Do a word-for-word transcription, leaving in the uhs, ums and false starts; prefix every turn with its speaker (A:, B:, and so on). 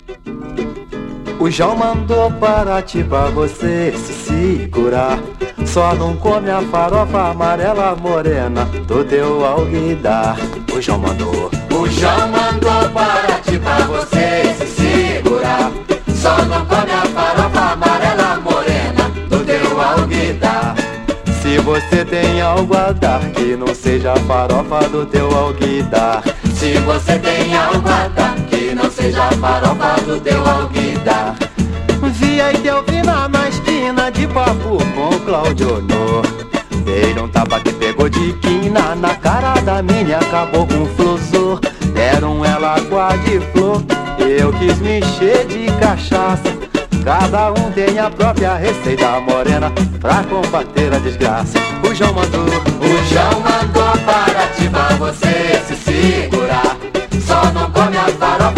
A: O João mandou Paraty pra você se segurar. Só não come a farofa amarela morena do teu alguidar. O João mandou.
B: O João mandou Paraty pra você se segurar. Só não come a farofa amarela morena do teu alguidar.
A: Se você tem algo a dar, que não seja a farofa do teu alguidar.
B: Se você tem algo a dar, que não seja a farofa do teu alguidar.
A: Via e Delvina na esquina de papo com Cláudio Honor. Deram um tapa que pegou de quina na cara da minha, acabou com flosor. Deram ela água de flor, eu quis me encher de cachaça. Cada um tem a própria receita morena pra combater a desgraça. O João mandou.
B: O João mandou Paraty pra você se segurar. Só não come a farofa